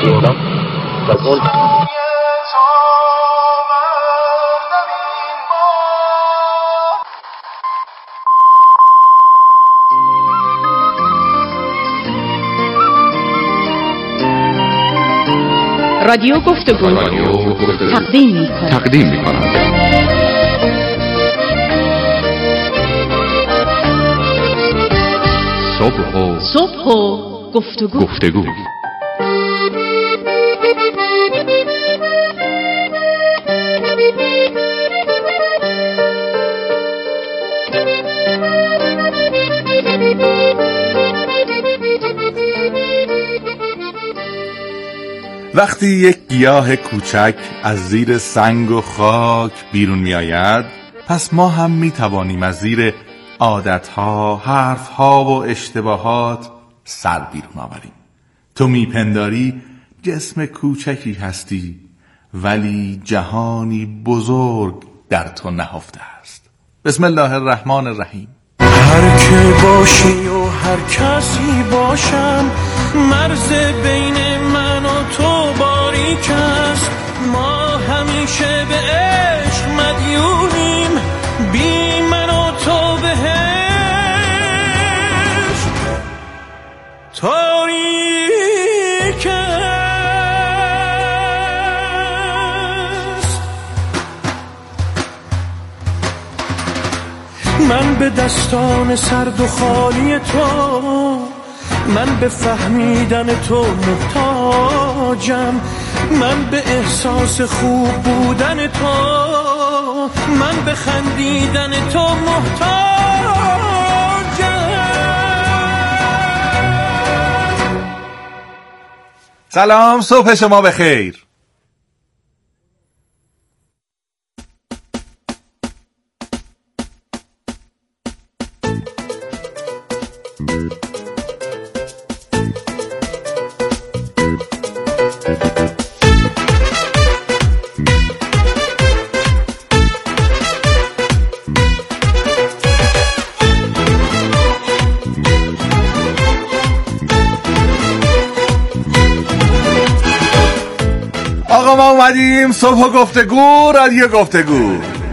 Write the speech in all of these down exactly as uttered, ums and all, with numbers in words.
بودم از اون رادیو گفتگو تقدیم می‌کند تقدیم می‌کند صبح و صبح و گفتگو گفتگو وقتی یک گیاه کوچک از زیر سنگ و خاک بیرون می آید، پس ما هم می توانیم از زیر عادتها، حرفها و اشتباهات سر بیرون آوریم. تو می پنداری جسم کوچکی هستی، ولی جهانی بزرگ در تو نهفته است. بسم الله الرحمن الرحیم. هر که باشی و هر کسی باشم، مرز بین من و تو باریک است. ما همیشه به عشق مدیونیم، بی من و تو بهش تاریک است. من به دستان سرد و خالی تو، من به فهمیدن تو محتاجم. من به احساس خوب بودن تو، من به خندیدن تو محتاجم. سلام، صبح شما بخیر. آقا ما اومدیم، صبح گفتگو، رادیو گفتگو.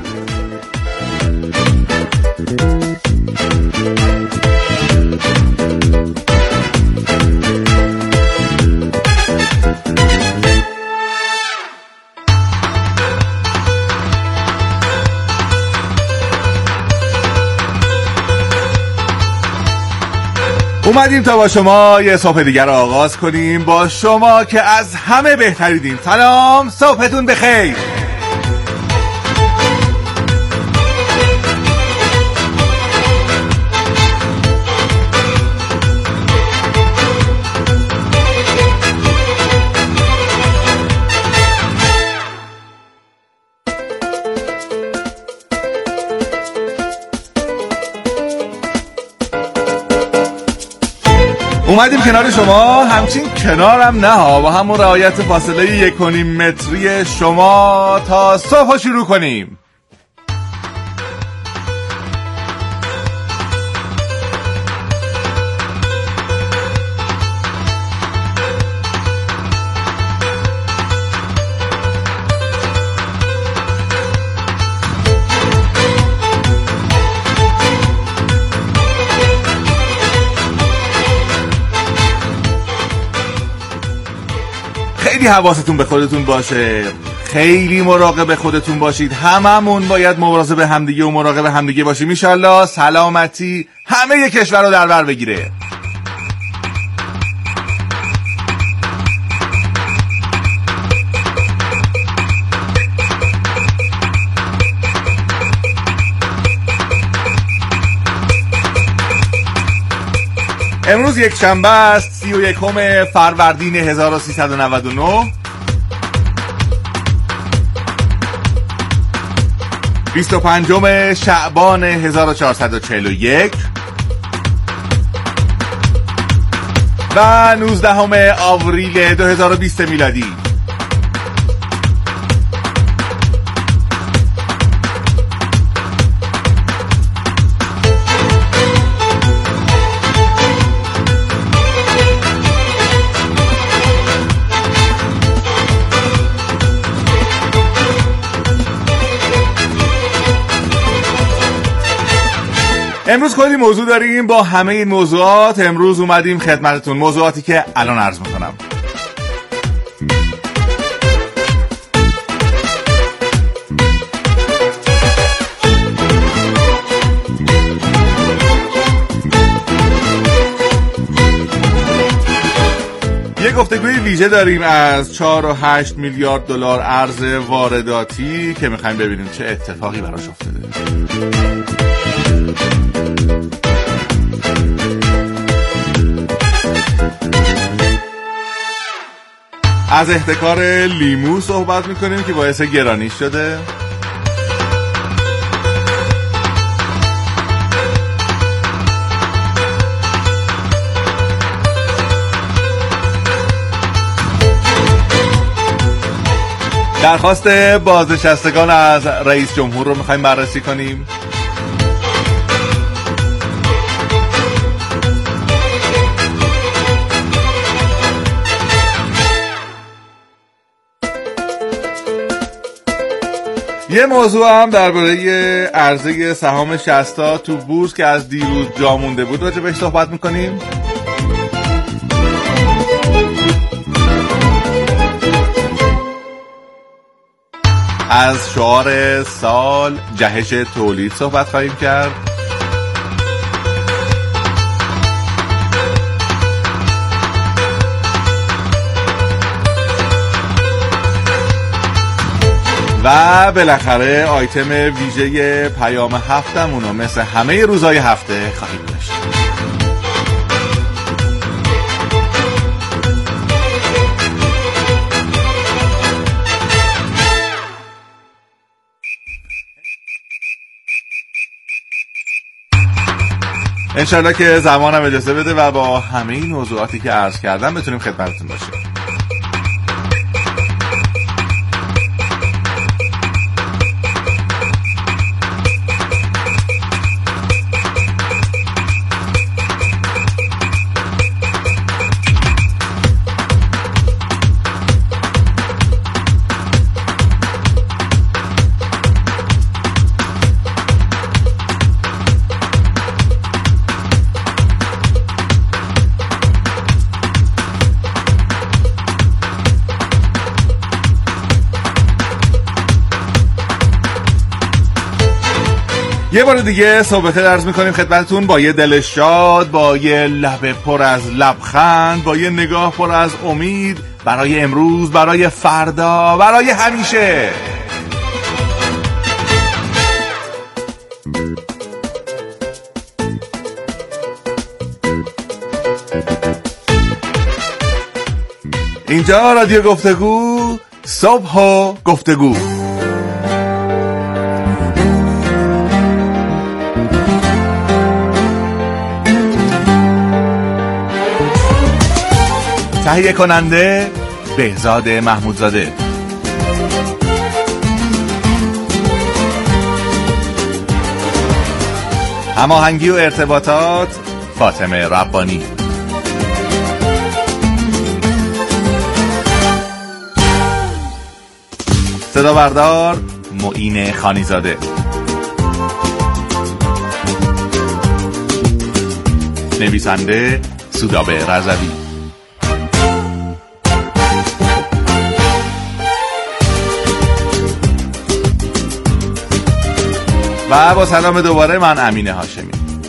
اومدیم تا با شما یه صبح دیگر رو آغاز کنیم، با شما که از همه بهتریدیم. سلام، صبحتون بخیر. اومدیم کنار شما، همچین کنارم نه ها، با همون رعایت فاصله یک و نیم متری شما تا صبح شروع کنیم. خیلی حواستون به خودتون باشه، خیلی مراقب خودتون باشید. هممون باید مواظب همدیگه و مراقب همدیگه باشیم. ان شاءالله سلامتی همه کشور رو در بر بگیره. امروز یک شنبه است، سی و یکم فروردین هزار و سیصد و نود و نه، بیست و پنجم شعبان هزار و چهارصد و چهل و یک و نوزدهم آوریل دو هزار و بیست میلادی. امروز کلی موضوع داریم. با همه این موضوعات امروز اومدیم خدمتتون، موضوعاتی که الان عرض میکنم. یه گفتگوی ویژه داریم از چهار و هشت میلیارد دلار ارز وارداتی که میخوایم ببینیم چه اتفاقی براش افتاده. از احتکار لیمو صحبت میکنیم که باعث گرانی شده. درخواست بازنشستگان از رئیس جمهور رو میخوایم بررسی کنیم. یه موضوع هم درباره عرضه سهام شصتا تو بورس که از دیروز جا مونده بود راجع بهش صحبت میکنیم. از شعار سال جهش تولید صحبت خواهیم کرد. و بالاخره آیتم ویژه پیام هفتمونو مثل همه روزهای هفته خواهیم داشت. انشالله که زمانم اجازه بده و با همه این موضوعاتی که عرض کردم بتونیم خدمتتون باشیم. یه بار دیگه صبح خیر عرض میکنیم خدمتتون با یه دل شاد، با یه لب پر از لبخند، با یه نگاه پر از امید برای امروز، برای فردا، برای همیشه. اینجا رادیو گفتگو، صبح و گفتگو. تهیه کننده بهزاد محمودزاده، هماهنگی و ارتباطات فاطمه ربانی، صدا بردار معین خانیزاده، نویسنده سودابه رضوی. و با سلام دوباره من امین هاشمی.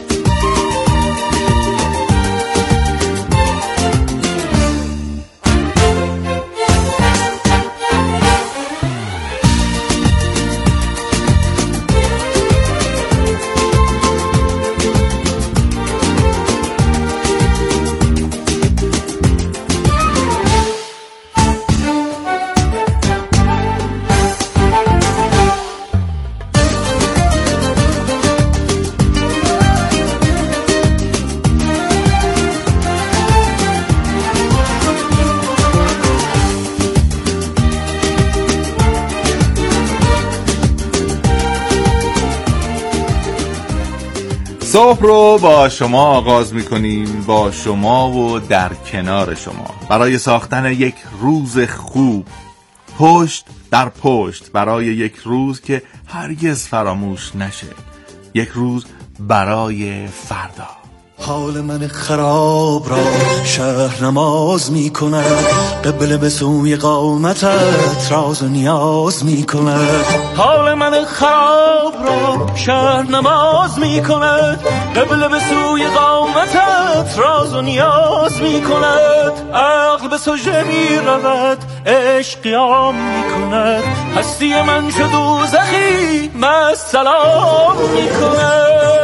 صبح رو با شما آغاز میکنیم، با شما و در کنار شما، برای ساختن یک روز خوب، پشت در پشت، برای یک روز که هرگز فراموش نشه، یک روز برای فردا. حال من خراب را شهر نماز می کند، قبله به سوی قامتت راز و نیاز می کند. حال من خراب را شهر نماز می کند، قبله به سوی قامتت راز و نیاز می کند. عقل به سجده می رود، عشق قیام می کند، هستی من شد دوزخی مست سلام می کند.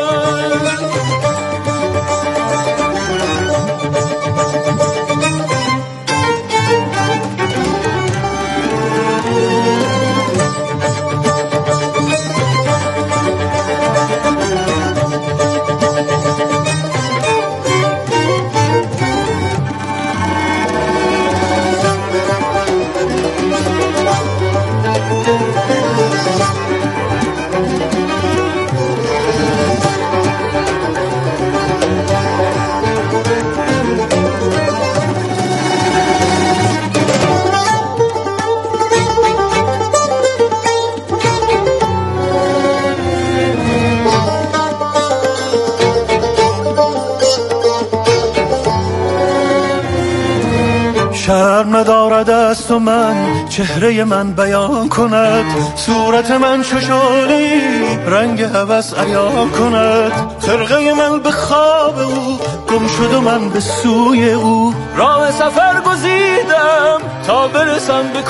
شرم ندارد است و من چهره من بیان کند، صورت من ششالی رنگ هوس عیان کند. خرقه من به خواب او گم شد و من به سوی او، راه سفر گزیدم تا برسم به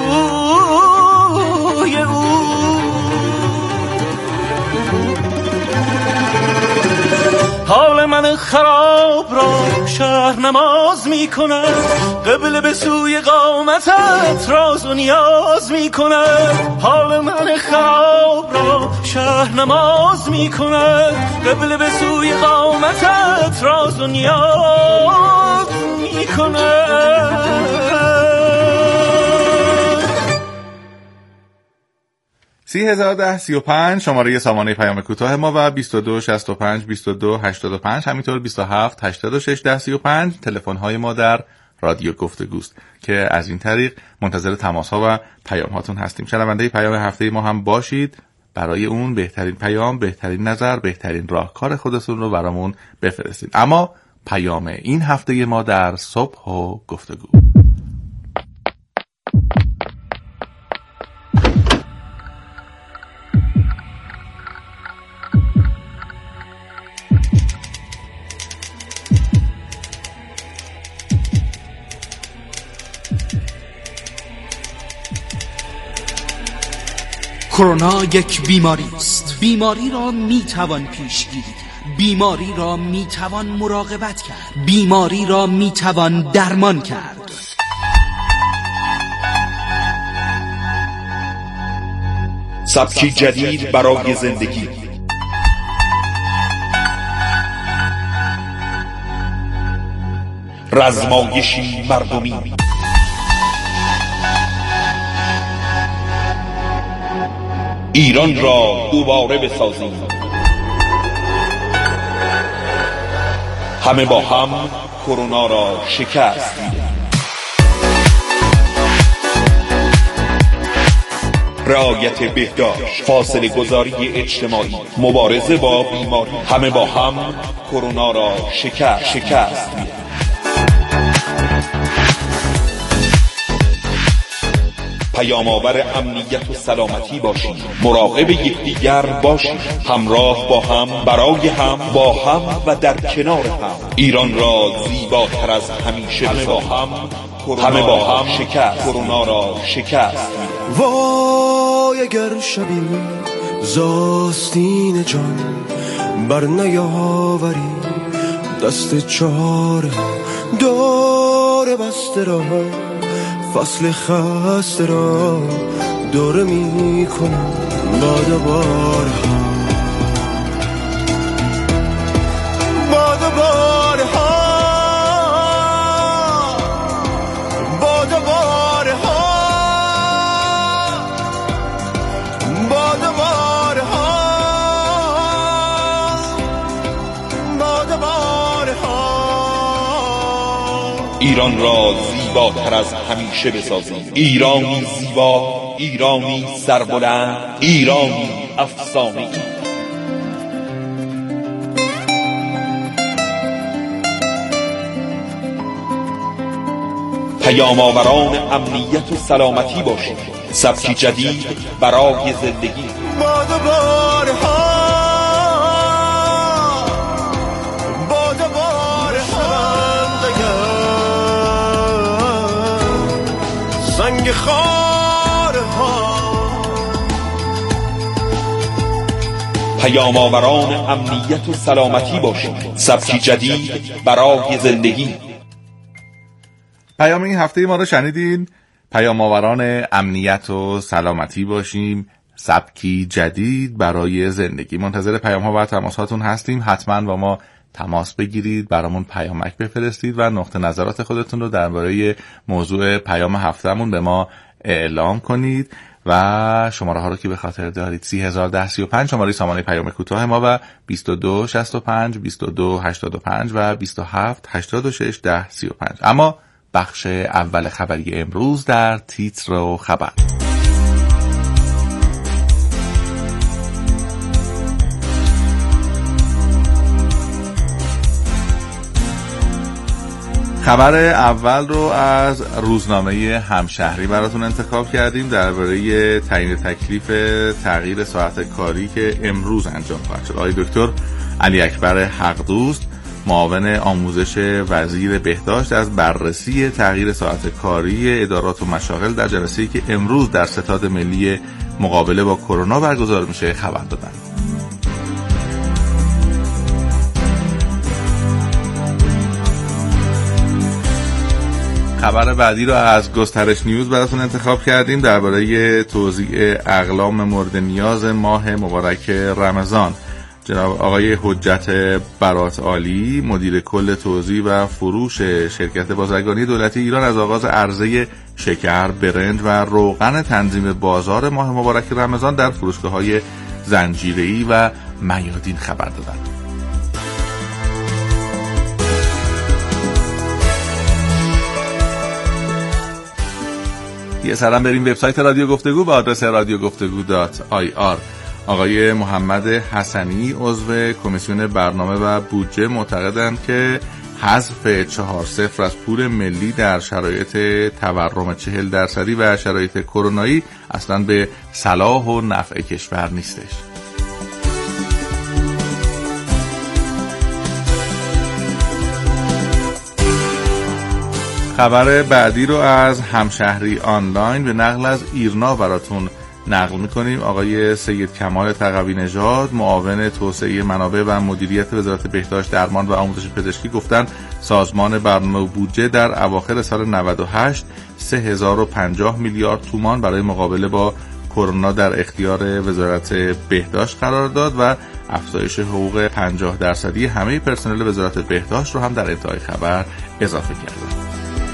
کوی او. حال من خراب را شهر نماز می کند، قبله به سوی قامتت راز و نیاز می کند. حال من خراب را شهر نماز می کند، قبله به سوی قامتت راز و نیاز می کند. سی هزار و ده سی و پنج شماره سامانه پیام کوتاه ما و بیست و دو شصت و پنج بیست و دو هشتاد و پنج، همینطور بیست و هفت هشتاد و شش ده سی و پنج تلفن های ما در رادیو گفتگوست که از این طریق منتظر تماس ها و پیام هاتون هستیم. شنونده پیام هفته ما هم باشید، برای اون بهترین پیام، بهترین نظر، بهترین راهکار خودتون رو برامون بفرستید. اما پیام این هفته ما در صبح و گفتگو. کرونا یک بیماری است. بیماری را می توان پیشگیری کرد، بیماری را می توان مراقبت کرد، بیماری را می توان درمان کرد. سبکی جدید برای زندگی، رزمایشی مردمی، ایران را دوباره بسازیم. همه با هم کرونا را شکست میدیم. رعایت بهداشت، فاصله گذاری اجتماعی، مبارزه با بیماری، همه با هم کرونا را شکست شکست میدیم. پیام‌آور امنیت و سلامتی باشید، مراقب یکدیگر باشید، همراه با هم، برای هم، با هم و در کنار هم. ایران را زیباتر از همیشه همه با هم همه با هم شکست کرونا را شکست می‌دهیم. وای اگر شبی زاستین جان بر نیاوری، دست چهار دور بسته را، فصل خسته را دوره می کنم باد بارها، باد بارها، باد بارها، باد بارها، باد بارها. ایران را زیباتر از همیشه بسازیم. ایرانی زیبا، ایرانی سربلند، ایرانی افسانه‌ای. پیام آوران امنیت و سلامتی باشیم. سبکی جدید برای زندگی. باد و بارها باد و بارها زنگ خارها. پیام آوران امنیت و سلامتی باشیم. سبکی جدید برای زندگی. پیام این هفته ما رو شنیدین. پیام آوران امنیت و سلامتی باشیم، سبکی جدید برای زندگی. منتظر پیام ها و تماس هاتون هستیم. حتما با ما تماس بگیرید، برامون پیامک بفرستید و نقطه نظرات خودتون رو درباره موضوع پیام هفتهمون به ما اعلام کنید و شماره ها رو که به خاطر دارید سی هزار ده سی و پنج شماره سامانه پیام کوتاه ما و بیست و دو شصت و پنج بیست و دو هشتاد و پنج و بیست و هفت هشتاد و شش ده سی و پنج. اما بخش اول خبری امروز در تیتر و خبر. خبر اول رو از روزنامه همشهری براتون انتخاب کردیم درباره تعیین تکلیف تغییر ساعت کاری که امروز انجام خواهد شد. آقای دکتر علی اکبر حقدوست، معاون آموزش وزیر بهداشت، از بررسی تغییر ساعت کاری ادارات و مشاغل در جلسه‌ای که امروز در ستاد ملی مقابله با کرونا برگزار میشه خبر دادن. خبر بعدی رو از گسترش نیوز براتون انتخاب کردیم درباره توزیع اقلام مورد نیاز ماه مبارک رمضان. جناب آقای حجت برات عالی، مدیر کل توزیع و فروش شرکت بازرگانی دولتی ایران، از آغاز عرضه شکر، برنج و روغن تنظیم بازار ماه مبارک رمضان در فروشگاه‌های زنجیره‌ای و میادین خبر دادند. یه سلام بریم وبسایت رادیو گفتگو به آدرس رادیو گفتگو دات آی آر. آقای محمد حسنی، عضو کمیسیون برنامه و بودجه، معتقدند که حذف چهار صفر از پول ملی در شرایط تورم چهل درصدی و شرایط کرونایی اصلا به صلاح و نفع کشور نیستش. خبر بعدی رو از همشهری آنلاین به نقل از ایرنا براتون نقل میکنیم. آقای سید کمال تقوی نژاد، معاون توسعه منابع و مدیریت وزارت بهداشت، درمان و آموزش پزشکی، گفتن سازمان برنامه و بودجه در اواخر سال نود و هشت سه هزار و پنجاه میلیارد تومان برای مقابله با کرونا در اختیار وزارت بهداشت قرار داد و افزایش حقوق پنجاه درصدی همه پرسنل وزارت بهداشت رو هم در انتهای خبر اضافه کردند.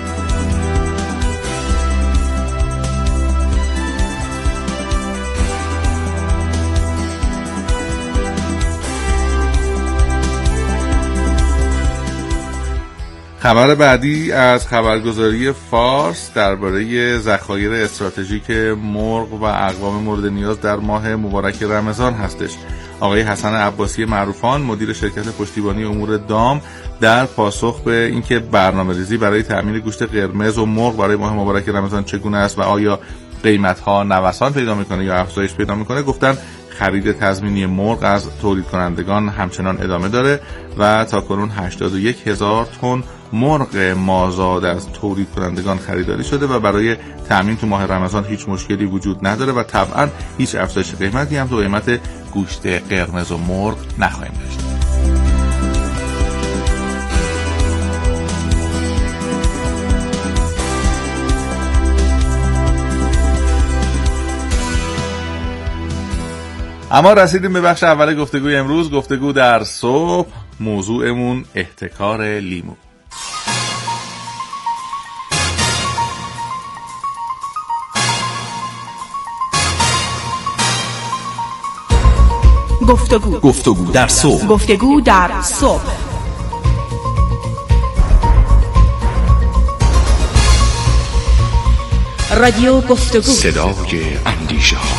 خبر بعدی از خبرگزاری فارس درباره ذخایر استراتژیک مرغ و اقوام مورد نیاز در ماه مبارک رمضان هستش. آقای حسن عباسی معروفان، مدیر شرکت پشتیبانی امور دام، در پاسخ به اینکه برنامه‌ریزی برای تأمین گوشت قرمز و مرغ برای ماه مبارک رمضان چگونه است و آیا قیمت‌ها نوسان پیدا می‌کنه یا افزایش پیدا می‌کنه، گفتن خرید تضمینی مرغ از تولید کنندگان همچنان ادامه داره و تاکنون هشتاد و یک هزار تن مرغ مازاد از تولید کنندگان خریداری شده و برای تأمین تو ماه رمضان هیچ مشکلی وجود نداره و طبعا هیچ افزایش قیمتی هم تو قیمت گوشت قرمز و مرغ نخواهیم داشت. اما رسیدیم به بخش اول گفتگوی امروز، گفتگو در صبح. موضوعمون احتکار لیمو. گفتگو گفتگو در صبح. گفتگو در صبح. رادیو گفتگو، صدای اندیشه ها.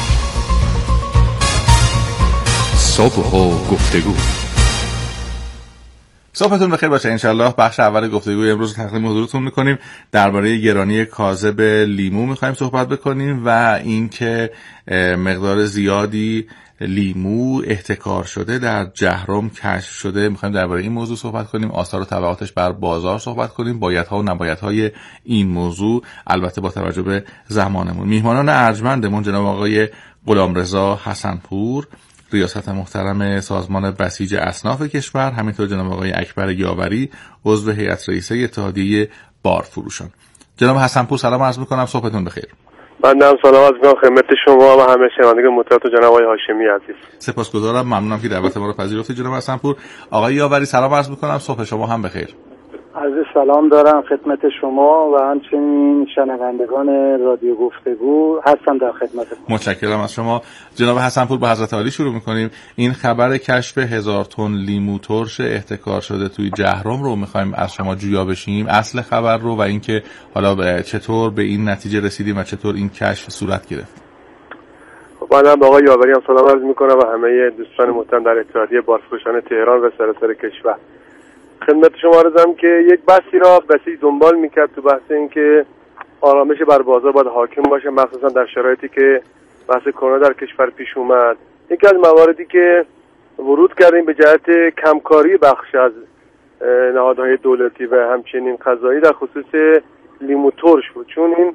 صبح و گفتگو. صحبتون بخیر باشه. انشالله بخش اول گفتگوی امروز تقدیم حضورتون میکنیم. درباره گرانی کاذب لیمو میخوایم صحبت بکنیم و اینکه مقدار زیادی لیمو احتکار شده در جهرم کشف شده. میخوایم درباره این موضوع صحبت کنیم، آثار و تبعاتش بر بازار صحبت کنیم، بایدها و نبایدهای این موضوع، البته با توجه به زمانمون. میهمانان ارجمندمون جناب آقای غلامرضا حسنپور، ریاست محترم سازمان بسیج اصناف کشور، همینطور جناب آقای اکبر یاوری، عضو هیئت رئیسه اتحادیه بارفروشان. جناب حسنپور سلام عرض میکنم، صحبتون بخیر. من هم سلام عرض میکنم خدمت شما و همه شنوندگان محترم و جناب آقای هاشمی عزیز. سپاسگزارم، ممنونم که دعوت ما رو پذیرفتید جناب حسنپور. آقای یاوری سلام عرض میکنم، صبح شما هم بخیر. عرض سلام دارم خدمت شما و همچنین شنوندگان رادیو گفتگو، هستم در خدمتتون. متشکرم از شما جناب حسنپور. با حضرت عالی شروع میکنیم. این خبر کشف هزار تن لیمو ترش احتکار شده توی جهرم رو میخوایم از شما جویا بشیم، اصل خبر رو و اینکه حالا چطور به این نتیجه رسیدیم و چطور این کشف صورت گرفت. من هم آقای یاوری هم سلام عرض میکنم و همه دوستان محترم در اتحادیه بارفروشان تهران و سراسر کشور. خدمت شما عرضم که یک بحثی را بسیج دنبال میکرد تو بحث این که آرامش بر بازار باید حاکم باشه، مخصوصا در شرایطی که بحث کرونا در کشور پیش اومد. یکی از مواردی که ورود کردیم به جهت کمکاری بخش از نهادهای دولتی و همچنین قضایی در خصوص لیمو ترش بود، چون این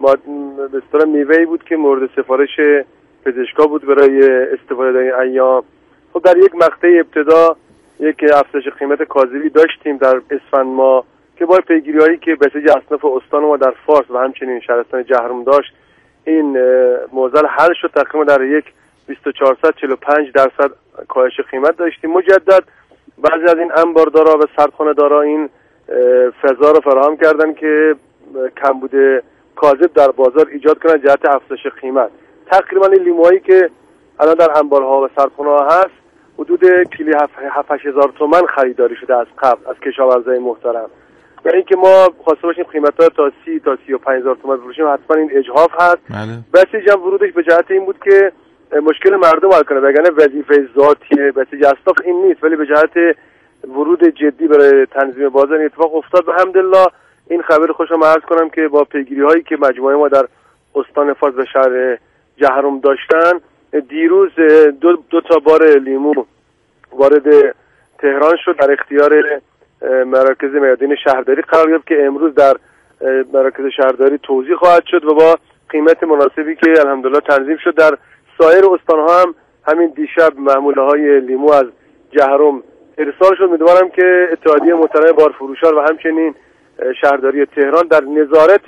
به اصطلاح میوه‌ای بود که مورد سفارش پزشکا بود برای استفاده در این ایام. خب در یک مقطع ابتدا یک افزایش قیمت کاذبی داشتیم در اسفند ماه که با پیگیری‌هایی که بسیج اصناف استان ما در فارس و همچنین شهرستان جهرم داشت، این معضل حل شد. تقریبا در یک بیست و چهار و چهل و پنج درصد کاهش قیمت داشتیم. مجدد بعضی از این انباردارا و سردخانه‌دارا این فضا رو فراهم کردن که کمبود کاذب در بازار ایجاد کنن جهت افزایش قیمت. تقریبا این لیموهایی که الان در انبارها و سردخانه‌ها هست حدود کیلویی هفت هزار تومان خریداری شده از قبل از کشاورزای محترم. و اینکه ما خواسته باشیم قیمت‌ها تا سی تا سی و پنج هزار تومان بفروشیم، حتما این اجحاف هست. بسیج هم ورودش به جهت این بود که مشکل مردم حل کنه، وگرنه وظیفه ذاتی بسیج اصناف این نیست، ولی به جهت ورود جدی برای تنظیم بازار این اتفاق افتاد. و الحمدلله این خبر خوشم عرض کنم که با پیگیری‌هایی که مجموعه ما در استان فارس و شهر جهرم داشتن، دیروز دو, دو تا بار لیمو وارد تهران شد، در اختیار مراکز میادین شهرداری قرار گرفت که امروز در مراکز شهرداری توزیع خواهد شد و با قیمت مناسبی که الحمدلله تنظیم شد. در سایر استان‌ها هم همین دیشب محموله های لیمو از جهرم ارسال شد. امیدوارم که اتحادیه محترم بارفروشان و همچنین شهرداری تهران در نظارت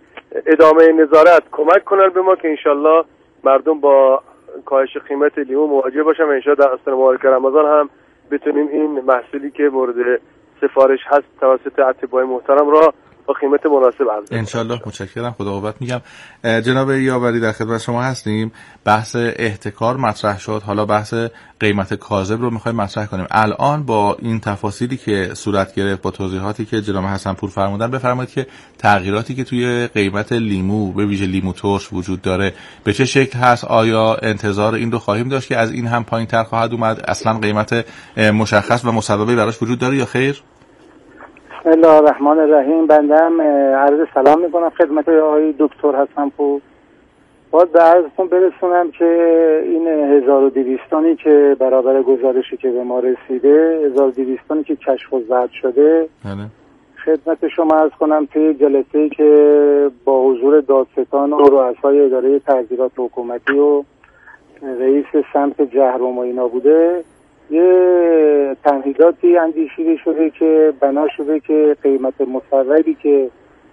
ادامه نظارت کمک کنن به ما که انشالله مردم با کاهش قیمت لیمو مواجه باشن و انشالله در استان مبارک رمضان هم بتونیم این محصولی که مورد سفارش هست توسط اتباع محترم را با قیمت مناسب عرضه کنیم انشالله. متشکرم، خدا قوت میگم. جناب یاوری در خدمت شما هستیم. بحث احتکار مطرح شد، حالا بحث قیمت کاذب رو میخوایم مطرح کنیم. الان با این تفاصیلی که صورت گرفت، با توضیحاتی که جناب حسنپور فرمودن، بفرمایید که تغییراتی که توی قیمت لیمو به ویژه لیمو ترش وجود داره به چه شکل هست؟ آیا انتظار این رو خواهیم داشت که از این هم پایین‌تر خواهد اومد؟ اصلا قیمت مشخص و مسببی براش وجود داره یا خیر؟ بسم الله الرحمن الرحیم. بندم عرض سلام میکنم خدمت آقای دکتر حسنپور. باید به عرضتون برسونم که این هزار و دویستانی که برابر گزارشی که به ما رسیده، هزار و دویستانی که کشف و ضبط شده، بله. خدمت شما عرض کنم که جلسه‌ای که با حضور دادستان و رؤسای اداره تعزیرات حکومتی و رئیس سمت جهرم و اینا بوده، یه تمهیداتی اندیشیده شده که بنا شده که قیمت مصوبی که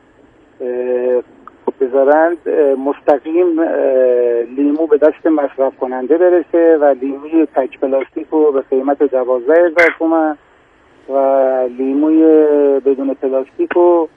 بذارند مستقیم لیمو به دست مصرف کننده برسه و لیموی تک پلاستیک رو به قیمت دوازده هزار تومان و لیموی بدون پلاستیک رو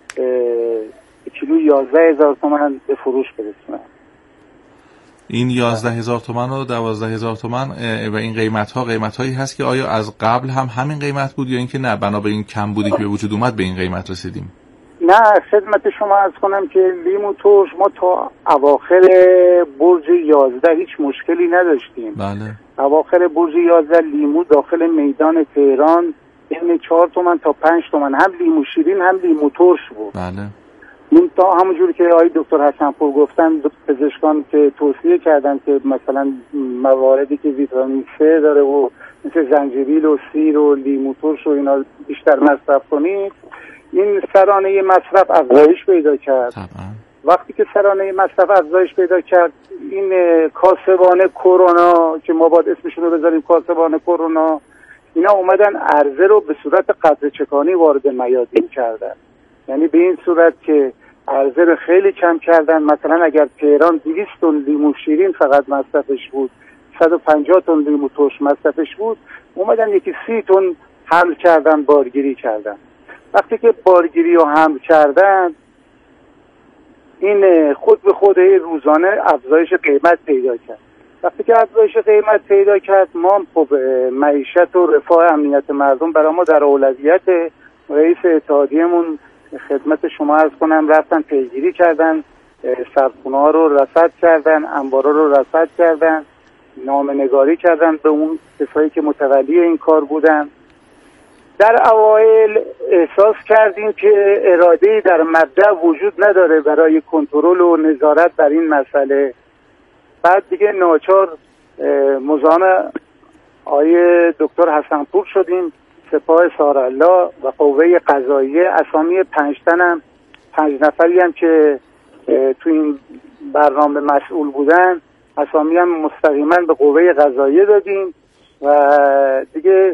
کیلو یازده هزار تومان به فروش برسونن. این یازده هزار تومان و دوازده هزار تومان و این قیمت ها قیمت هایی هست که آیا از قبل هم همین قیمت بود یا اینکه نه بنا به این کم بودی که به وجود اومد به این قیمت رسیدیم؟ نه، خدمت شما عرض کنم که لیمو ترش ما تا اواخر برج یازده هیچ مشکلی نداشتیم. بله. اواخر برج یازده لیمو داخل میدان تهران بین چهار تومن تا پنج تومن، هم لیمو شیرین هم لیمو ترش بود. بله. این تا همونجوری که آقای دکتر حسنپور گفتن، پزشکان که توصیه کردن که مثلا مواردی که ویتامین سه داره و مثل زنجبیل و سیر و لیمو ترش و اینا بیشتر مصرف کنید، این سرانه مصرف افزایش پیدا کرد. طبعا. وقتی که سرانه مصرف افزایش پیدا کرد، این کاسبان کرونا که ما باید اسمشون رو بذاریم کاسبان کرونا، اینا اومدن عرضه رو به صورت قطره چکانی وارد میادین کردن. یعنی به این صورت که عرضه رو خیلی کم کردن. مثلا اگر تهران دویست تن لیمو شیرین فقط مصرفش بود، صد و پنجاه تن لیمو ترش مصرفش بود، اومدن یکی سی تن حمل کردن، بارگیری کردن. وقتی که بارگیری رو حمل کردن، این خود به خود روزانه افزایش قیمت پیدا کرد. وقتی که افزایش قیمت پیدا کرد، ما خب معیشت و رفاه امنیت مردم برای ما در اولویت. رئیس اتحادیه‌مون خدمت شما عرض کنم رفتن پیگیری کردن، سردخونه ها رو رصد کردن، انبارا رو رصد کردن، نامه‌نگاری کردن به اون کسایی که متولی این کار بودن. در اوایل احساس کردیم که اراده‌ای در مبدأ وجود نداره برای کنترل و نظارت بر این مسئله. بعد دیگه ناچار مزاحم آقای دکتر حسنپور شدیم، سپاه سارالله و قوه قضاییه. اسامی پنج تنم پنج نفری هم که تو این برنامه مسئول بودن، اسامی هم مستقیما به قوه قضاییه دادیم و دیگه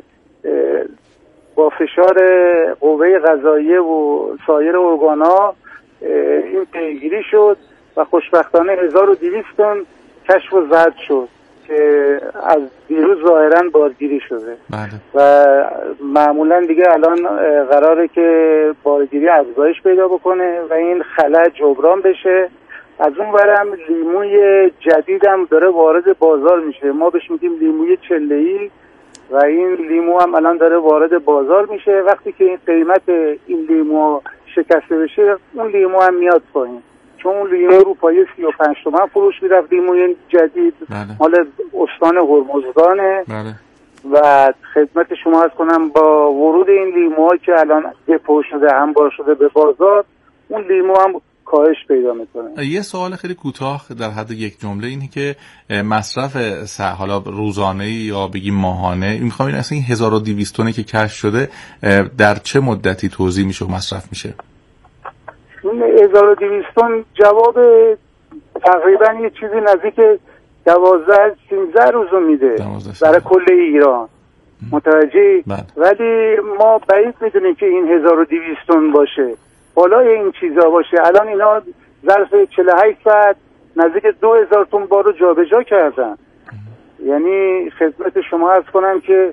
با فشار قوه قضاییه و سایر ارگان‌ها این پیگیری شد و خوشبختانه هزار و دویست تن کشف و ضبط شد که از دیروز ظاهراً بارگیری شده. بله. و معمولاً دیگه الان قراره که بارگیری افزایش پیدا بکنه و این خلأ جبران بشه. از اون برم لیموی جدیدم داره وارد بازار میشه، ما بهش میگیم لیموی چله‌ای و این لیمو هم الان داره وارد بازار میشه. وقتی که این قیمت این لیمو شکسته بشه، اون لیمو هم میاد پایین، چون اون لیمو رو پایه سی و پنج تومن فروش میرفت. لیموی جدید مال استان هرمزگانه. بله. و خدمت شما عرض کنم با ورود این لیموها که الان دپو شده، انبار شده به بازار، اون لیمو هم کاهش پیدا میکنه. یه سوال خیلی کوتاه در حد یک جمله اینه که مصرف حالا روزانه یا بگیم ماهانه، میخوام این اصلا این هزار و دویست تنی که کشف شده در چه مدتی توزیع میشه و مصرف میشه؟ این هزار و دویست تن جواب تقریبا یه چیزی نزدیک دوازده سیزده روزو میده برای کل ایران. متوجهی؟ ولی ما بعید میدونیم که این هزار و دویست تن باشه، بالای این چیزا باشه. الان اینا ظرف چهل و هشت ساعت نزدیک دو هزار تن بارو جابجا کردن. یعنی خدمت شما عرض کنم که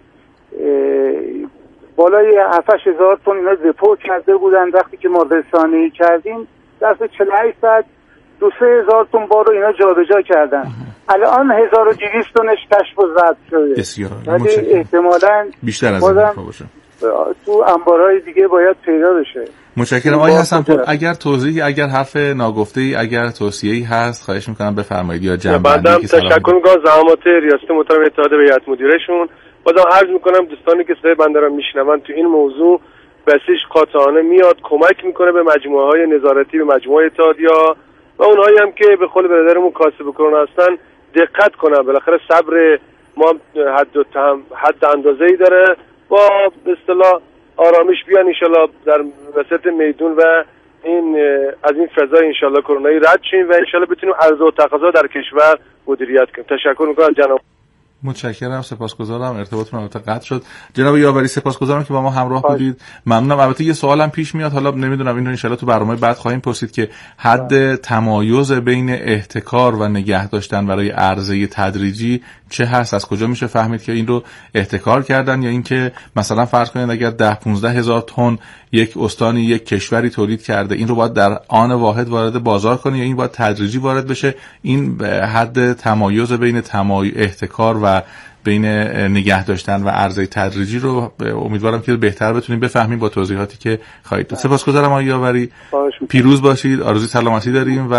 بالای هفت هزار تن اینا دپو کرده بودن. وقتی که ما رسانه‌ای کردیم ظرف چهل و هشت ساعت دو سه هزار تن بارو اینا جابجا کردن. الان هزار و دویست تنش کشف و ضبط شده. بسیار. ولی احتمالاً بیشتر از این باشه. تو انبارهای دیگه باید پیدا بشه. متشکرم آقای حسنپور. اگر توضیحی، اگر حرف ناگفته‌ای، اگر توصیه‌ای هست خواهش می‌کنم بفرمایید یا جنبندی. بعدم تشکر می‌کنم زحمات ریاست محترم اتحاد هیئت مدیرهشون. بازم عرض می‌کنم دوستانی که صدای بنده را میشنون تو این موضوع بسیج قاطعانه میاد کمک می‌کنه به مجموعه‌های نظارتی، به مجموعه اتحادیه‌ها و اونهایی هم که به قول برادرمون کاسب کرونا هستن دقت کنن. بالاخره صبر ما حد و تم حد اندازه‌ای داره. با به اصطلاح آرامش بیان ان شاءالله در وسط میدون و این از این فضای ان شاءالله کرونایی رد شیم و ان شاءالله بتونیم عرضه و تقاضا در کشور مدیریت کنیم. تشکر می‌کنم جناب. متشکرم، سپاسگزارم. ارتباطتون البته قطع شد. جناب یاوری سپاسگزارم که با ما همراه بودید. ممنونم. البته یه سوالم پیش میاد، حالا نمیدونم اینو ان شاءالله تو برنامه بعد خواهیم پرسید که حد تمایز بین احتکار و نگه داشتن برای عرضه تدریجی چه هست؟ از کجا میشه فهمید که این رو احتکار کردن یا اینکه مثلا فرض کنید اگر ده پانزده هزار تن یک استانی یک کشوری تولید کرده، این رو باید در آن واحد وارد بازار کنه یا این باید تدریجی وارد بشه؟ این حد تمایز بین تمایز احتکار و بین نگه داشتن و عرضه تدریجی رو امیدوارم که بهتر بتونیم بفهمیم با توضیحاتی که خواهید داد. سپاسگزارم آقای یاوری. پیروز باشید. آرزوی سلامتی داریم و